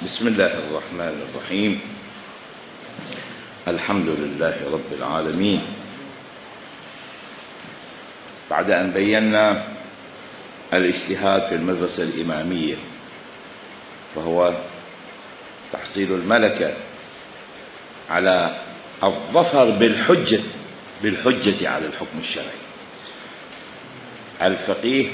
بسم الله الرحمن الرحيم. الحمد لله رب العالمين. بعد أن بينا الاجتهاد في المدرسة الإمامية وهو تحصيل الملكة على الظفر بالحجة على الحكم الشرعي، الفقيه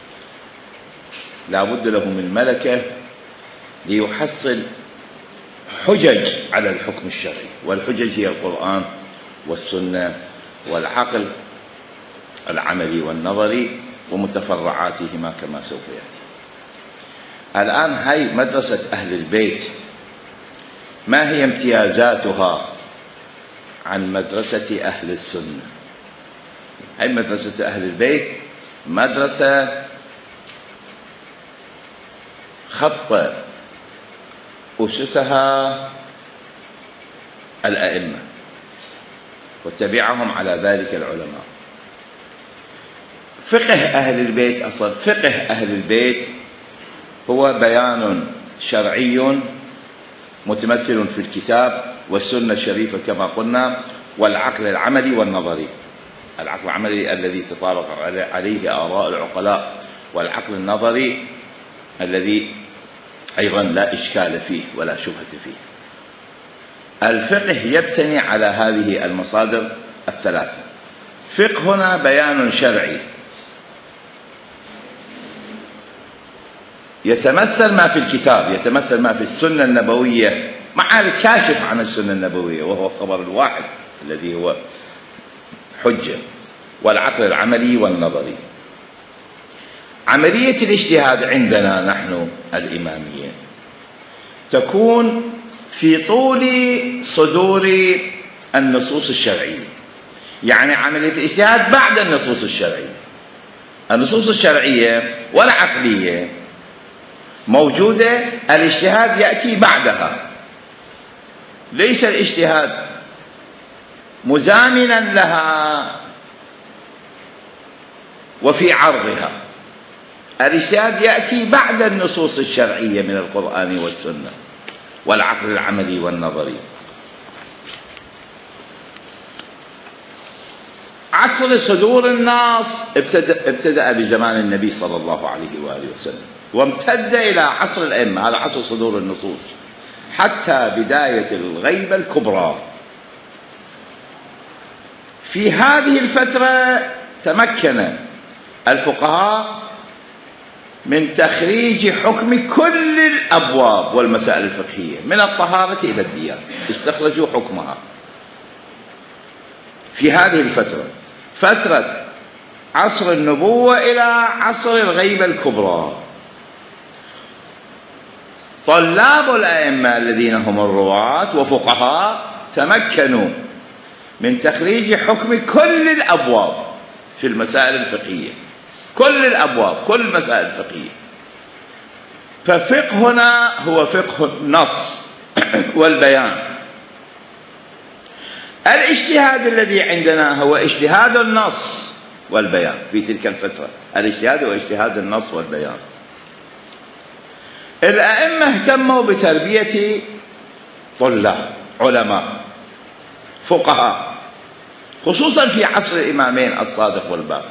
لا بد له من ملكة ليحصل حجج على الحكم الشرعي، والحجج هي القرآن والسنة والعقل العملي والنظري ومتفرعاتهما كما سوف يأتي. الآن هاي مدرسة أهل البيت، ما هي امتيازاتها عن مدرسة أهل السنة؟ هاي مدرسة أهل البيت مدرسة خط أسسها الأئمة وتبعهم على ذلك العلماء. فقه أهل البيت، أصل فقه أهل البيت هو بيان شرعي متمثل في الكتاب والسنة الشريفة كما قلنا، والعقل العملي والنظري. العقل العملي الذي تطابق عليه آراء العقلاء، والعقل النظري الذي أيضا لا إشكال فيه ولا شبهة فيه. الفقه يبتني على هذه المصادر الثلاثة. فقهنا بيان شرعي يتمثل ما في الكتاب، يتمثل ما في السنة النبوية مع الكاشف عن السنة النبوية وهو الخبر الواحد الذي هو حجة، والعقل العملي والنظري. عملية الاجتهاد عندنا نحن الإمامية تكون في طول صدور النصوص الشرعية، يعني عملية الاجتهاد بعد النصوص الشرعية. النصوص الشرعية والعقلية موجودة، الاجتهاد يأتي بعدها. ليس الاجتهاد مزامنا لها وفي عرضها، الاجتهاد يأتي بعد النصوص الشرعية من القرآن والسنة والعقل العملي والنظري. عصر صدور النص ابتدأ بزمان النبي صلى الله عليه وآله وسلم، وامتد إلى عصر الأئمة، هذا عصر صدور النصوص، حتى بداية الغيبة الكبرى. في هذه الفترة تمكن الفقهاء من تخريج حكم كل الأبواب والمسائل الفقهية من الطهارة إلى الديات، استخرجوا حكمها. في هذه الفترة، فترة عصر النبوة إلى عصر الغيبة الكبرى، طلاب الأئمة الذين هم الرواة وفقهاء تمكنوا من تخريج حكم كل الأبواب في المسائل الفقهية، كل الأبواب، كل المسائل الفقهية. ففقهنا هو فقه النص والبيان. الاجتهاد الذي عندنا هو اجتهاد النص والبيان في تلك الفترة، الاجتهاد هو اجتهاد النص والبيان. الأئمة اهتموا بتربية طلاب علماء فقهاء، خصوصا في عصر الإمامين الصادق والباقر،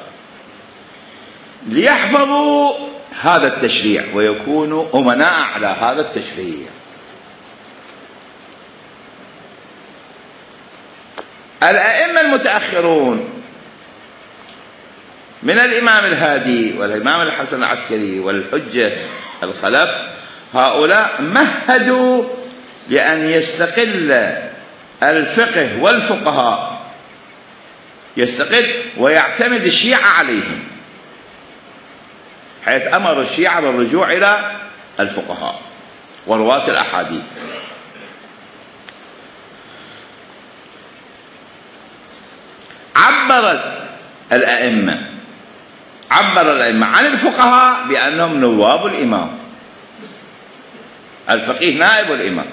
ليحفظوا هذا التشريع ويكونوا أمناء على هذا التشريع. الأئمة المتأخرون من الإمام الهادي والإمام الحسن العسكري والحجة الخلف، هؤلاء مهدوا لأن يستقل الفقه والفقهاء، يستقل ويعتمد الشيعة عليهم، حيث أمر الشيعة بالرجوع إلى الفقهاء ورواة الأحاديث. عبر الأئمة عن الفقهاء بأنهم نواب الإمام، الفقيه نائب الإمام.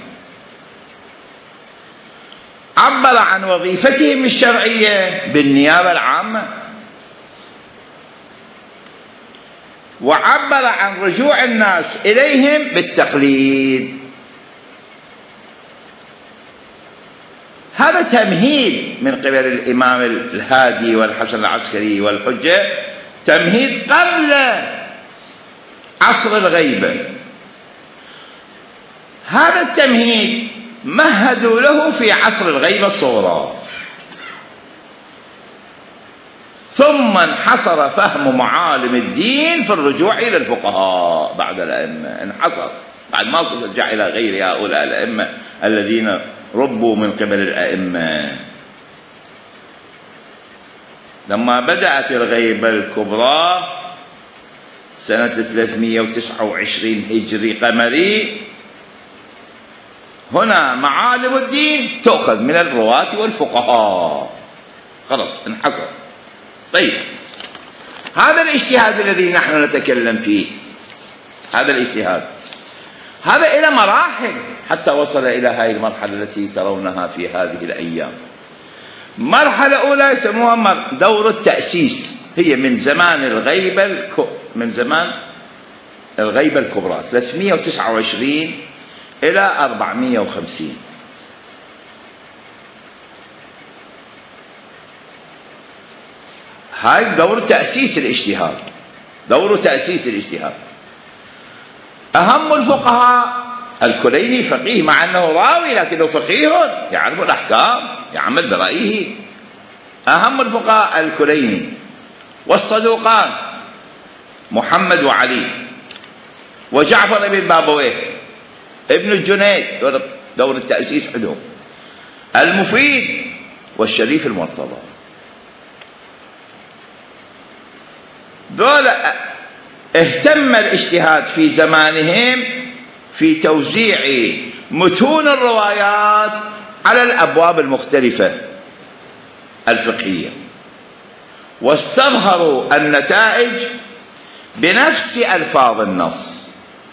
عبر عن وظيفتهم الشرعية بالنيابة العامة، وعبر عن رجوع الناس إليهم بالتقليد. هذا تمهيد من قبل الإمام الهادي والحسن العسكري والحجة، تمهيد قبل عصر الغيبة. هذا التمهيد مهدوا له في عصر الغيبة الصغرى، ثم انحصر فهم معالم الدين في الرجوع إلى الفقهاء بعد الأئمة، انحصر بعد ما ترجع إلى غير هؤلاء الأئمة الذين ربوا من قبل الأئمة. لما بدأت الغيبة الكبرى سنة 329 هجري قمري، هنا معالم الدين تؤخذ من الرواة والفقهاء، خلاص انحصر. طيب، هذا الاجتهاد الذي نحن نتكلم فيه، هذا الاجتهاد هذا إلى مراحل حتى وصل إلى هذه المرحلة التي ترونها في هذه الأيام. مرحلة أولى يسموها دور التأسيس، هي من زمان الغيبة الكبرى 329 إلى 450. هاي دور تأسيس الاجتهاد، دور تأسيس الاجتهاد. أهم الفقهاء الكليني فقيه، مع أنه راوي لكنه فقيه يعرف الأحكام يعمل برأيه. أهم الفقهاء الكليني، والصدوقان محمد وعلي وجعفر بن بابويه ابن الجنيد، دور التأسيس عندهم، المفيد والشريف المرتضى. دول اهتم الاجتهاد في زمانهم في توزيع متون الروايات على الأبواب المختلفة الفقهية، واستظهروا النتائج بنفس ألفاظ النص.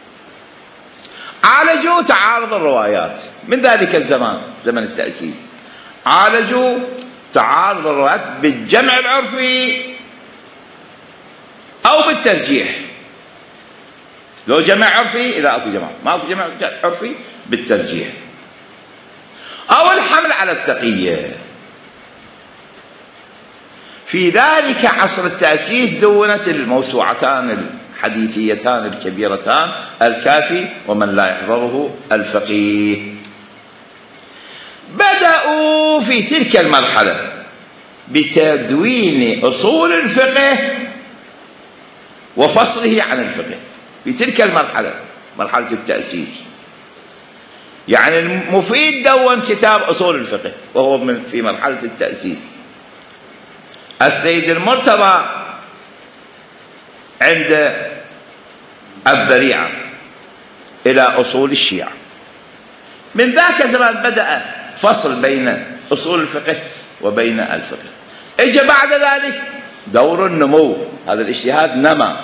عالجوا تعارض الروايات من ذلك الزمان، زمن التأسيس، عالجوا تعارض الروايات بالجمع العرفي أو بالترجيح. لو جمع عرفي إذا أكو جمع، ما أكو جمع عرفي بالترجيح، أو الحمل على التقية. في ذلك عصر التأسيس دونت الموسوعتان الحديثيتان الكبيرتان الكافي ومن لا يحضره الفقيه. بدأوا في تلك المرحلة بتدوين أصول الفقه وفصله عن الفقه. في تلك المرحلة، مرحلة التأسيس، يعني المفيد دون كتاب أصول الفقه وهو في مرحلة التأسيس. السيد المرتضى عند الذريعة إلى أصول الشيعة. من ذاك الزمان بدأ فصل بين أصول الفقه وبين الفقه. اجى بعد ذلك دور النمو، هذا الاجتهاد نما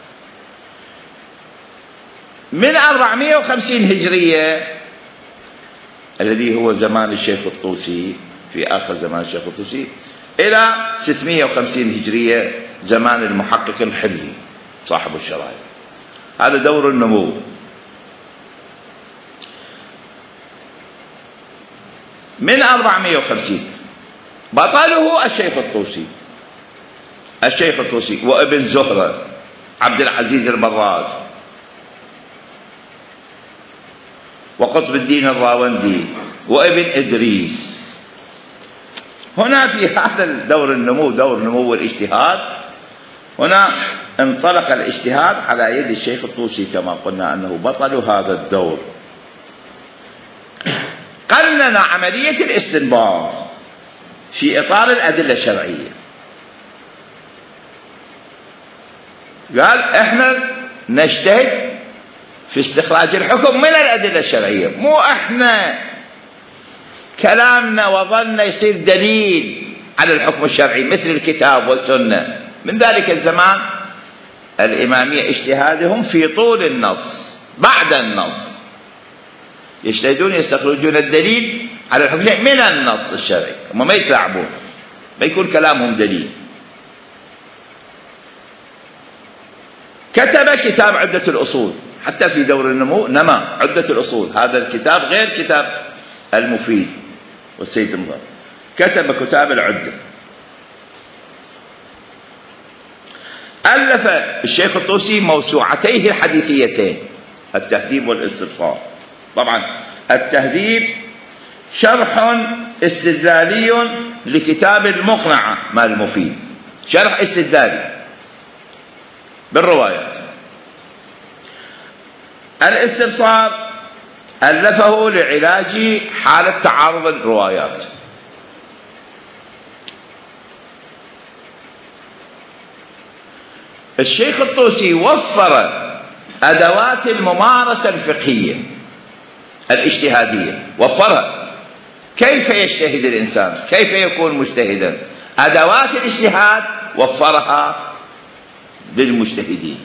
من 450 هجرية الذي هو زمان الشيخ الطوسي، في آخر زمان الشيخ الطوسي، إلى 650 هجرية زمان المحقق الحلي صاحب الشرائع. هذا دور النمو. من 450 بطله الشيخ الطوسي وابن زهرة عبد العزيز البراج وقطب الدين الراوندي وابن إدريس. هنا في هذا الدور النمو، دور نمو الاجتهاد، هنا انطلق الاجتهاد على يد الشيخ الطوسي كما قلنا أنه بطل هذا الدور. قنن عملية الاستنباط في إطار الأدلة الشرعية. قال احنا نجتهد في استخراج الحكم من الأدلة الشرعية، مو احنا كلامنا وظننا يصير دليل على الحكم الشرعي مثل الكتاب والسنة. من ذلك الزمان الإمامية اجتهادهم في طول النص، بعد النص يجتهدون يستخرجون الدليل على الحكم الشرعي من النص الشرعي، هم ما يتلاعبون، ما يكون كلامهم دليل. كتب كتاب عدة الأصول، حتى في دور النمو نما عدة الأصول. هذا الكتاب غير كتاب المفيد، والسيد المظفر، كتب كتاب العدة. ألف الشيخ الطوسي موسوعتيه الحديثيتين، التهذيب والاستبصار. طبعا التهذيب شرح استدلالي لكتاب المقنعة مال المفيد، شرح استدلالي بالروايات. الاستبصار ألفه لعلاج حالة تعارض الروايات. الشيخ الطوسي وفر أدوات الممارسة الفقهية الاجتهادية، وفرها. كيف يجتهد الإنسان؟ كيف يكون مجتهدا؟ أدوات الاجتهاد وفرها للمجتهدين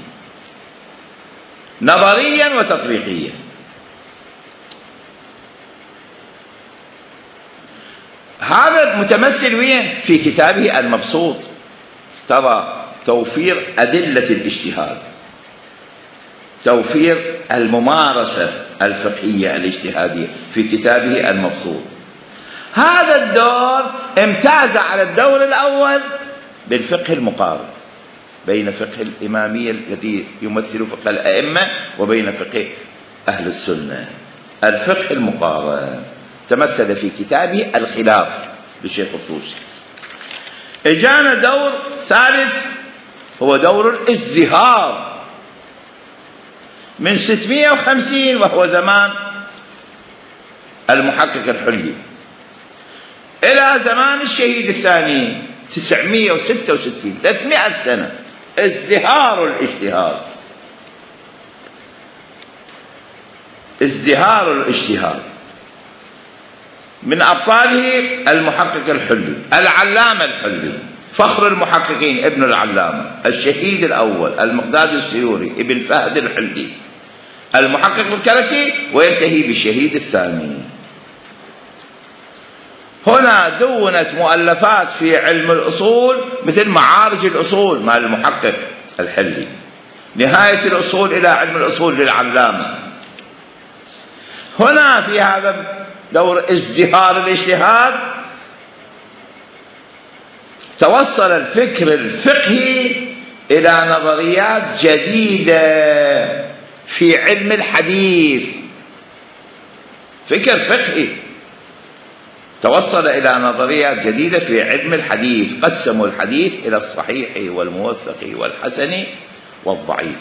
نظريا وتطبيقيا. هذا متمثل وين؟ في كتابه المبسوط. ترى توفير أدلة الاجتهاد، توفير الممارسة الفقهية الاجتهادية في كتابه المبسوط. هذا الدور امتاز على الدور الأول بالفقه المقارن بين فقه الإمامية الذي يمثل فقه الأئمة وبين فقه أهل السنة. الفقه المقارن تمثل في كتابه الخلاف للشيخ الطوسي. اجانا دور ثالث هو دور الازدهار من 650 وهو زمان المحقق الحلي إلى زمان الشهيد الثاني 966، 300 سنة ازدهار الاجتهاد. ازدهار الاجتهاد. من أبطاله المحقق الحلي، العلامة الحلي، فخر المحققين ابن العلامة، الشهيد الأول المقداد السيوري ابن فهد الحلي، المحقق الكركي، وينتهي بالشهيد الثاني. هنا دونت مؤلفات في علم الأصول مثل معارج الأصول مع المحقق الحلي، نهاية الأصول إلى علم الأصول للعلامة. هنا في هذا دور ازدهار الاجتهاد توصل الفكر الفقهي إلى نظريات جديدة في علم الحديث. فكر فقهي توصل إلى نظريات جديدة في علم الحديث. قسموا الحديث إلى الصحيح والموثق والحسن والضعيف.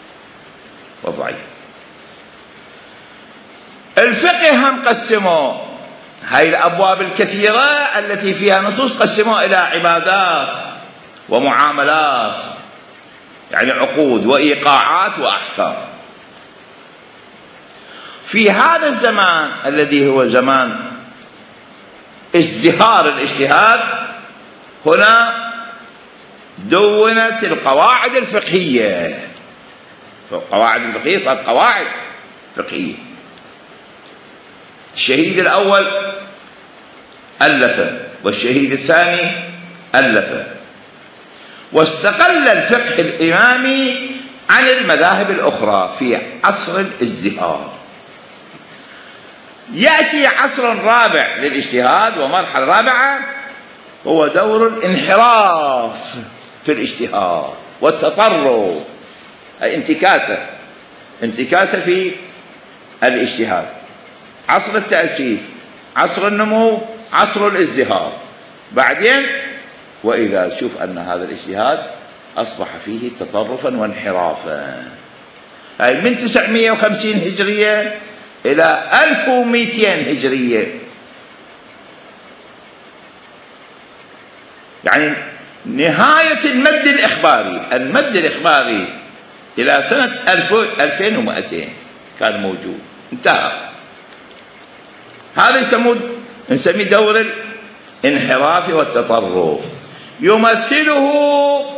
الفقه هم قسموا هاي الأبواب الكثيرة التي فيها نصوص، قسموا إلى عبادات ومعاملات، يعني عقود وإيقاعات وأحكام. في هذا الزمان الذي هو زمان ازدهار الاجتهاد، هنا دونت القواعد الفقهية. القواعد الفقهية صارت قواعد فقهية. الشهيد الأول ألف والشهيد الثاني ألف، واستقل الفقه الإمامي عن المذاهب الأخرى في عصر الازدهار. يأتي عصر رابع للاجتهاد، ومرحلة رابعة هو دور الانحراف في الاجتهاد والتطرف، أي انتكاسة في الاجتهاد. عصر التأسيس، عصر النمو، عصر الازدهار. بعدين وإذا تشوف أن هذا الاجتهاد أصبح فيه تطرفا وانحرافا. أي من 950 هجرية إلى 1200 هجرية، يعني نهاية المد الإخباري إلى سنة 2200 كان موجود، انتهى. هذا نسميه دور الانحراف والتطرف. يمثله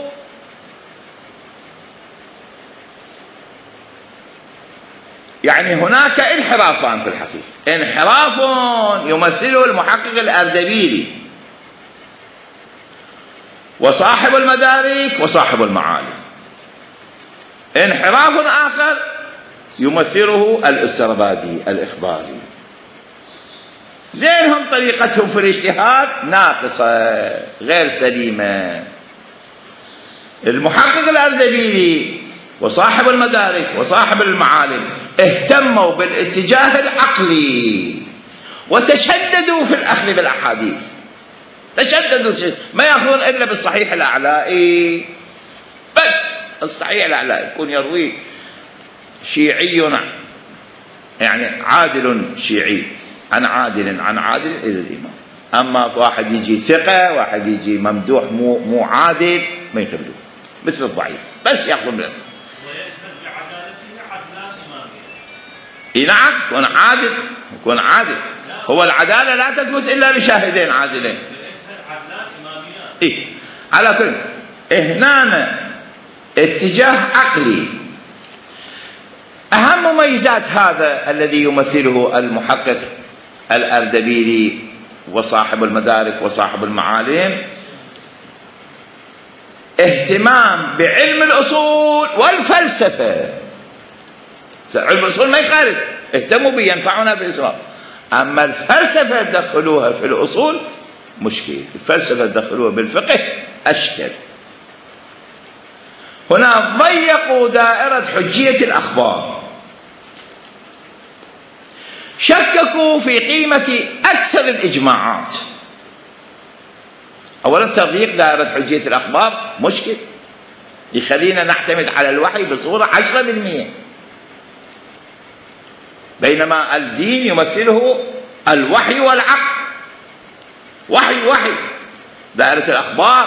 يعني هناك انحرافان في الحقيقة. انحراف يمثله المحقق الأردبيلي وصاحب المدارك وصاحب المعالم. انحراف آخر يمثله الأسربادي الإخباري. لأنهم طريقتهم في الاجتهاد ناقصة غير سليمة. المحقق الأردبيلي وصاحب المدارك وصاحب المعالم اهتموا بالاتجاه العقلي وتشددوا في الأخذ بالأحاديث، تشددوا، ما يأخذون إلا بالصحيح الأعلائي بس. الصحيح الأعلائي يكون يروي شيعي يعني عادل شيعي عن عادل عن عادل إلى الإمام. أما واحد يجي ثقة، واحد يجي ممدوح مو عادل، ما يقبلون، مثل الضعيف بس يأخذون منه. ويشهد بعدالته عدلان إمامية. اي نعم، يكون عادل، يكون عادل. هو العدالة لا تثبت إلا بشاهدين عادلين. يشهد عدلان إماميات. إيه على كل هنا اتجاه عقلي. أهم مميزات هذا الذي يمثله المحقق الأردبيلي وصاحب المدارك وصاحب المعالم اهتمام بعلم الأصول والفلسفة. علم الأصول ما يخالف، اهتموا به، ينفعنا بالإسلام. أما الفلسفة دخلوها في الأصول مشكل، الفلسفة دخلوها بالفقه أشكل. هنا ضيقوا دائرة حجية الأخبار، شككوا في قيمة أكثر الإجماعات. أولا تضييق دائرة حجية الأخبار مشكل، يخلينا نعتمد على الوحي بصورة 10%، بينما الدين يمثله الوحي والعقل. وحي دائرة الأخبار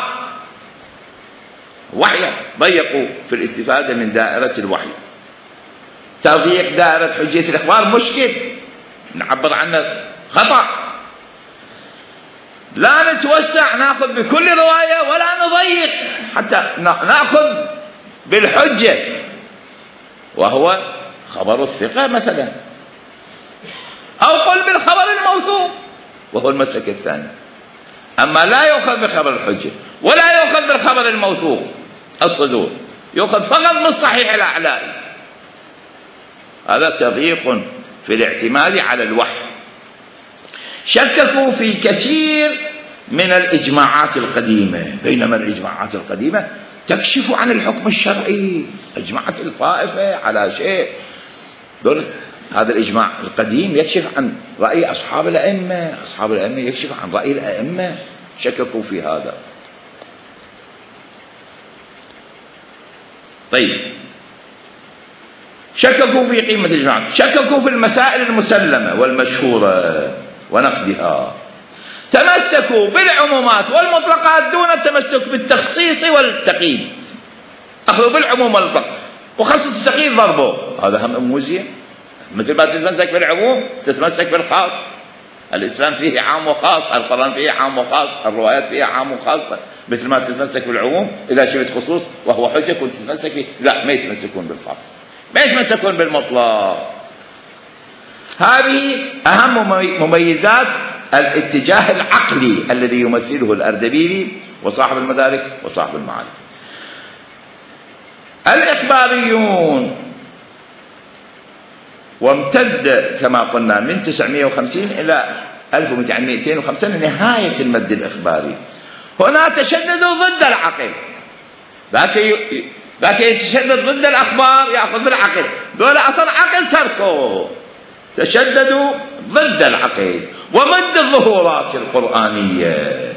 وحي، ضيقوا في الاستفادة من دائرة الوحي. تضييق دائرة حجية الأخبار مشكل، نعبر عنه خطأ. لا نتوسع ناخذ بكل رواية ولا نضيق حتى ناخذ بالحجة، وهو خبر الثقة مثلا، أو قل بالخبر الموثوق وهو المسلك الثاني. أما لا يؤخذ بخبر الحجة ولا يؤخذ بالخبر الموثوق الصدور، يؤخذ فقط بالصحيح الأعلائي. هذا تضييق في الاعتماد على الوحي. شككوا في كثير من الإجماعات القديمة، بينما الإجماعات القديمة تكشف عن الحكم الشرعي. أجمعت الطائفة على شيء، هذا الإجماع القديم يكشف عن رأي أصحاب الأئمة، أصحاب الأئمة يكشف عن رأي الأئمة. شككوا في هذا. طيب، شككوا في قيمة الإجماع، شككوا في المسائل المسلمة والمشهورة ونقدها. تمسكوا بالعمومات والمطلقات دون التمسك بالتخصيص والتقييد. أخذوا بالعموم والمطلق وخصصوا التقييد ضربوا. هذا هم موزية، مثل ما تتمسك بالعموم تتمسك بالخاص. الإسلام فيه عام وخاص، القرآن فيه عام وخاص، الروايات فيها عام وخاصة. مثل ما تتمسك بالعموم إذا شفت خصوص وهو حجة كنت تتمسك به، لا، ما يتمسكون بالخاص، ما يتمسكون بالمطلق. هذه أهم مميزات الاتجاه العقلي الذي يمثله الأردبيلي وصاحب المدارك وصاحب المعالم. الإخباريون، وامتد كما قلنا من 950 إلى 1205 نهاية المد الإخباري. هنا تشددوا ضد العقل، ذاك يتشدد ضد الأخبار يأخذ بالعقل، دول أصلا عقل تركوا. تشددوا ضد العقل وضد الظهورات القرآنية.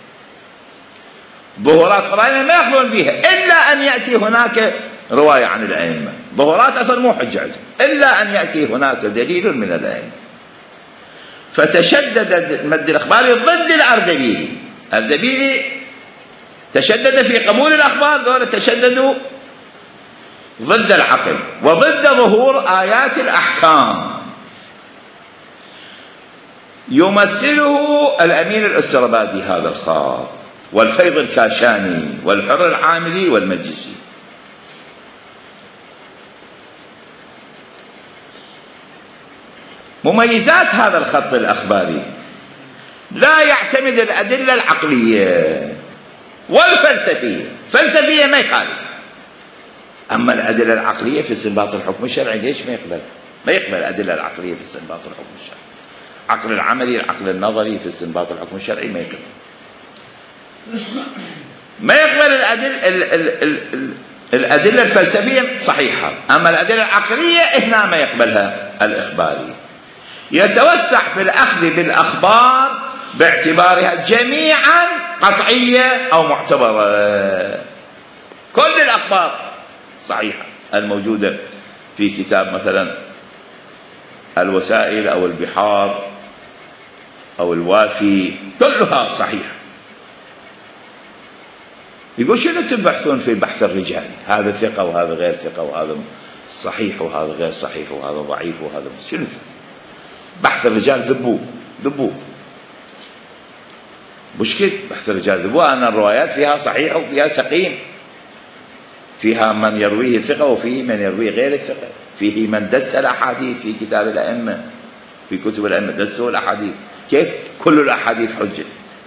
ظهورات قرآنية ما يأخذون بها إلا أن يأتي هناك رواية عن الأئمة. ظهورات أصلا مو حجة إلا أن يأتي هناك دليل من الأئمة. فتشدد المد الإخباري ضد الأردبيلي. الأردبيلي تشدد في قبول الأخبار، دول تشددوا ضد العقل وضد ظهور آيات الأحكام. يمثله الأمين الأستربادي هذا الخاط، والفيض الكاشاني والحر العاملي والمجلسي. مميزات هذا الخط الأخباري: لا يعتمد الأدلة العقلية والفلسفية. فلسفية ما يخالف، أما الأدلة العقلية في استنباط الحكم الشرعي ليش ما يقبل؟ ما يقبل الأدلة العقلية في استنباط الحكم الشرعي. العقل العملي، العقل النظري في استنباط الحكم الشرعي ما يقبل. ما يقبل الأدلة الفلسفية صحيحة، أما الأدلة العقلية هنا ما يقبلها الإخباري. يتوسع في الأخذ بالأخبار باعتبارها جميعا قطعية أو معتبرة. كل الأخبار صحيحة الموجودة في كتاب مثلا الوسائل أو البحار أو الوافي كلها صحيحة. يقول شنو تبحثون في البحث الرجالي؟ هذا ثقة وهذا غير ثقة، وهذا صحيح وهذا غير صحيح، وهذا ضعيف وهذا شنو؟ بحث الرجال ذبوه مشكل. بحث الرجال ذبوه. أن الروايات فيها صحيح وفيها سقيم، فيها من يرويه ثقة وفيه من يرويه غير الثقة، فيه من دس الأحاديث في كتاب الأئمة، في كتب الأئمة دسوا الأحاديث. كيف؟ كل الأحاديث حجة.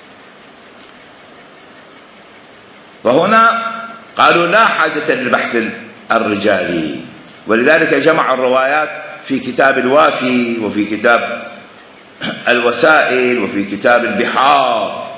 وهنا قالوا لا حاجة للبحث الرجالي، ولذلك جمعوا الروايات في كتاب الوافي وفي كتاب الوسائل وفي كتاب البحار.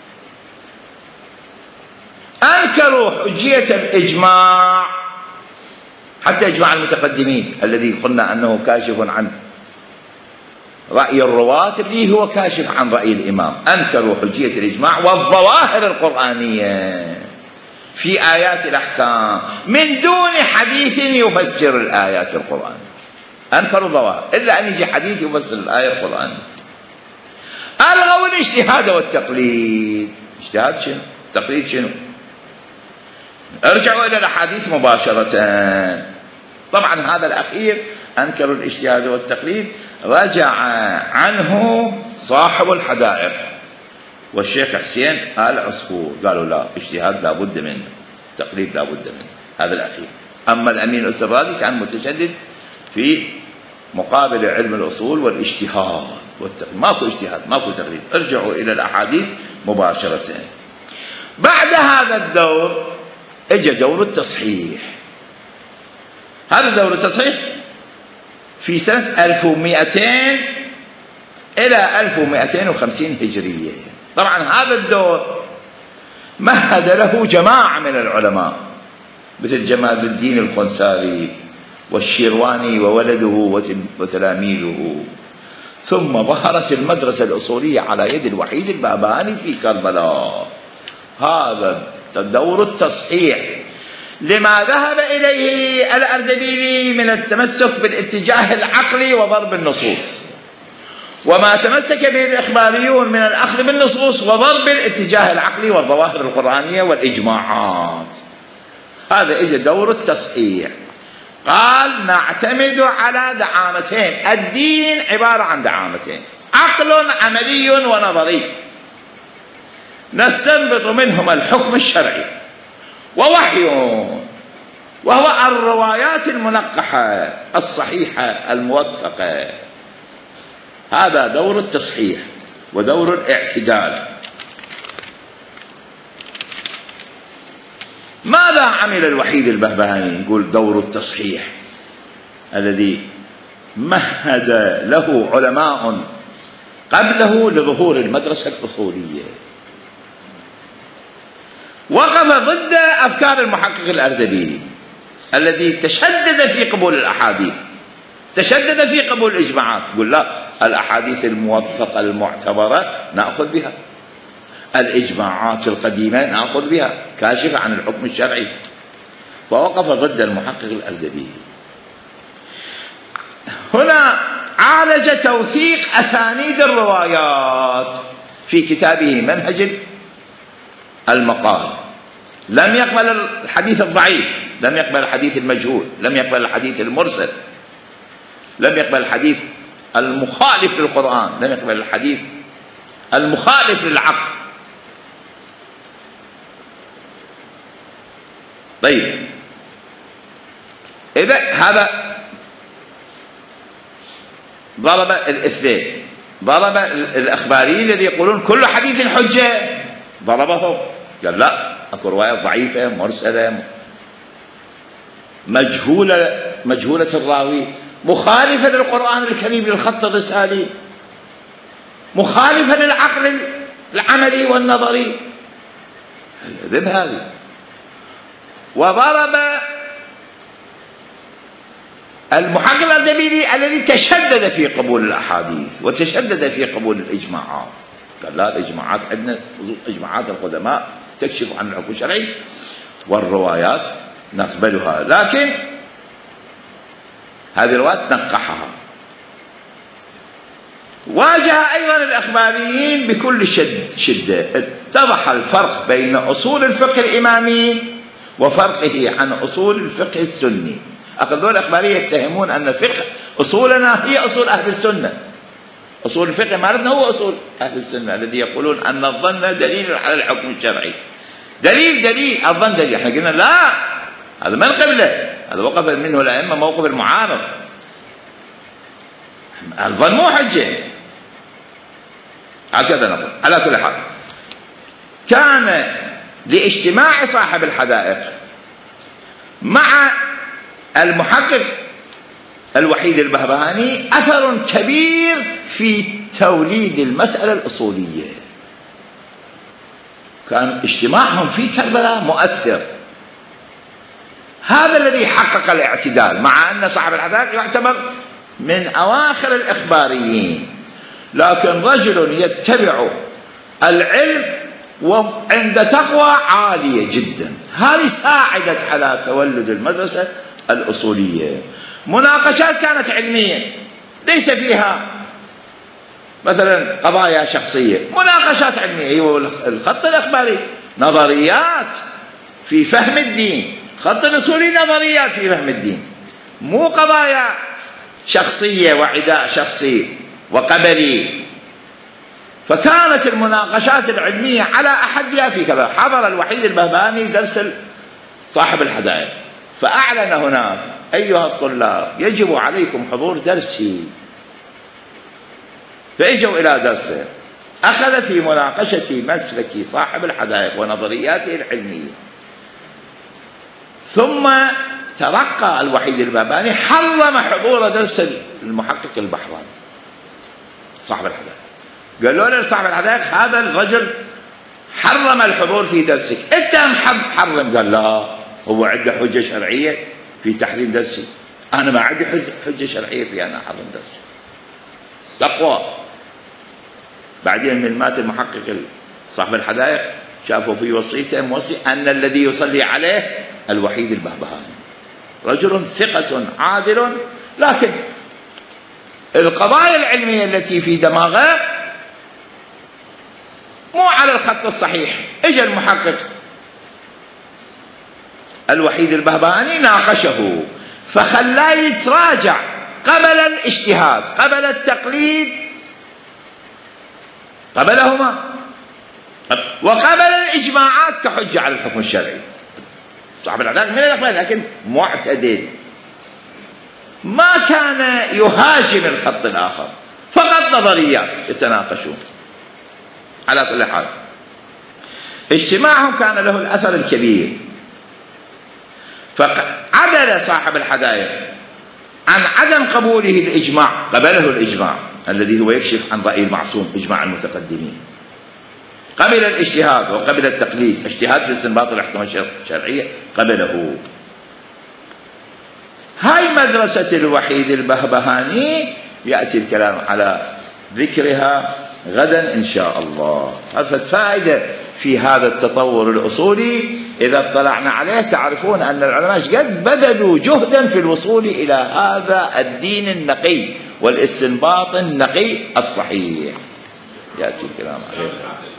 أنكروا حجية الإجماع، حتى إجماع المتقدمين الذي قلنا أنه كاشف عن رأي الرواة اللي هو كاشف عن رأي الإمام. أنكروا حجية الإجماع والظواهر القرآنية في آيات الأحكام من دون حديث يفسر الآيات القرآنية. أنكروا الظواهر إلا أن يجي حديث يفسر الآية القرآنية. ألغوا الاجتهاد والتقليد. اجتهاد شنو؟ تقليد شنو؟ ارجعوا إلى الأحاديث مباشرة. طبعا هذا الأخير أنكروا الاجتهاد والتقليد رجع عنه صاحب الحدائق والشيخ حسين آل عصفور، قالوا لا، اجتهاد لا بد منه، تقليد لا بد منه، هذا الأخير. أما الأمين السرادي كان متشدد في مقابل علم الأصول والاجتهاد والتقليد. ماكو اجتهاد ماكو تقليد، ارجعوا إلى الأحاديث مباشرة. بعد هذا الدور اجى دور التصحيح. هذا دور التصحيح في سنة 1200 إلى 1250 هجرية. طبعا هذا الدور مهد له جماعة من العلماء مثل جمال الدين الخنساري والشيرواني وولده وتلاميذه. ثم ظهرت المدرسة الأصولية على يد الوحيد الباباني في كربلاء. هذا دور التصحيح لما ذهب إليه الأردبيلي من التمسك بالاتجاه العقلي وضرب النصوص، وما تمسك به الإخباريون من الأخذ بالنصوص وضرب الاتجاه العقلي والظواهر القرآنية والإجماعات. هذا إجا دور التصحيح. قال نعتمد على دعامتين، الدين عبارة عن دعامتين، عقل عملي ونظري، نستنبط منهما الحكم الشرعي، ووحي وهو الروايات المنقحة الصحيحة الموثقة. هذا دور التصحيح ودور الاعتدال. ماذا عمل الوحيد البهبهاني؟ يقول دور التصحيح الذي مهد له علماء قبله لظهور المدرسة الأصولية. وقف ضد أفكار المحقق الأردبيلي الذي تشدد في قبول الأحاديث، تشدد في قبول الإجماعات. يقول لا، الأحاديث الموثقة المعتبرة نأخذ بها، الإجماعات القديمة نأخذ بها، كاشفة عن الحكم الشرعي. ووقف ضد المحقق الأردبيلي. هنا عالج توثيق أسانيد الروايات في كتابه منهج المقال. لم يقبل الحديث الضعيف، لم يقبل الحديث المجهول، لم يقبل الحديث المرسل، لم يقبل الحديث المخالف للقرآن، لم يقبل الحديث المخالف للعقل. طيب، إذا هذا ضرب الاثنين، ضرب الأخباريين الذي يقولون كل حديث حجة، ضربهم، قال لا، اكو رواية ضعيفة مرسلة مجهولة الراوي، مخالفة للقرآن الكريم للخط الرسالي. مخالفة للعقل العملي والنظري، ذب هذه. وضرب المحقق الأردبيلي الذي تشدد في قبول الأحاديث وتشدد في قبول الإجماعات، قال لا، الإجماعات عندنا إجماعات القدماء تكشف عن الحكم الشرعي والروايات نقبلها، لكن هذه الروايات نقحها. واجه أيضا الإخباريين بكل شدة. اتضح الفرق بين أصول الفقه الإمامي وفرقه عن أصول الفقه السني. أخذوا الإخباريين يتهمون أن الفقه أصولنا هي أصول أهل السنة، أصول الفقه مالتنا هو أصول أهل السنة الذي يقولون أن الظن دليل على الحكم الشرعي. دليل الظن دليل. احنا قلنا لا، هذا من قبله، هذا وقف منه الأئمة موقف المعارض. الظن مو حجة، هكذا نقول. على كل حال، كان لاجتماع صاحب الحدائق مع المحقق الوحيد البهبهاني أثر كبير في توليد المسألة الأصولية. كان اجتماعهم في كربلاء مؤثر، هذا الذي حقق الاعتدال، مع أن صاحب الحدائق يعتبر من أواخر الإخباريين، لكن رجل يتبع العلم وعند تقوى عالية جدا. هذه ساعدت على تولد المدرسة الأصولية. مناقشات كانت علمية ليس فيها مثلا قضايا شخصية، مناقشات علمية. هو الخط الإخباري نظريات في فهم الدين، خط الأصولي نظريات في فهم الدين، مو قضايا شخصية وعداء شخصي وقبلي. فكانت المناقشات العلمية على أحدها في كذا. حضر الوحيد البهبهاني درس صاحب الحدائق، فأعلن هناك: أيها الطلاب، يجب عليكم حضور درسي. فإجوا إلى درسه، أخذ في مناقشة مسلك صاحب الحدائق ونظرياته العلمية، ثم ترقى الوحيد البهبهاني حرم حضور درس المحقق البحراني صاحب الحدائق. قالوا له صاحب الحدائق: هذا الرجل حرم الحضور في درسك، أنت حرم. قال: لا، هو عنده حجة شرعية في تحريم درسي، أنا ما عندي حجة شرعية في أن أحرم درسي. تقوى. بعدين من مات المحقق صاحب الحدائق شافوا في وصيته موصي أن الذي يصلي عليه الوحيد البهبهاني، رجل ثقة عادل، لكن القضايا العلمية التي في دماغه مو على الخط الصحيح. اجى المحقق الوحيد البهبهاني ناقشه، فخلاه يتراجع قبل الاجتهاد، قبل التقليد، قبلهما، وقبل الإجماعات كحجة على الحكم الشرعي. صاحب الحدائق من الأخبار، لكن معتدل، ما كان يهاجم الخط الآخر، فقط نظريات يتناقشون. على كل حال، اجتماعهم كان له الأثر الكبير. فعدل صاحب الحدائق عن عدم قبوله الإجماع، قبله الإجماع الذي هو يكشف عن رأي المعصوم، إجماع المتقدمين. قبل الاجتهاد وقبل التقليد، اجتهاد باستنباط الأحكام الشرعية قبله. هاي مدرسة الوحيد البهبهاني يأتي الكلام على ذكرها غدا إن شاء الله. فائدة في هذا التطور الأصولي إذا اطلعنا عليه تعرفون أن العلماء قد بذلوا جهدا في الوصول إلى هذا الدين النقي والاستنباط النقي الصحيح. يأتي الكلام عليه.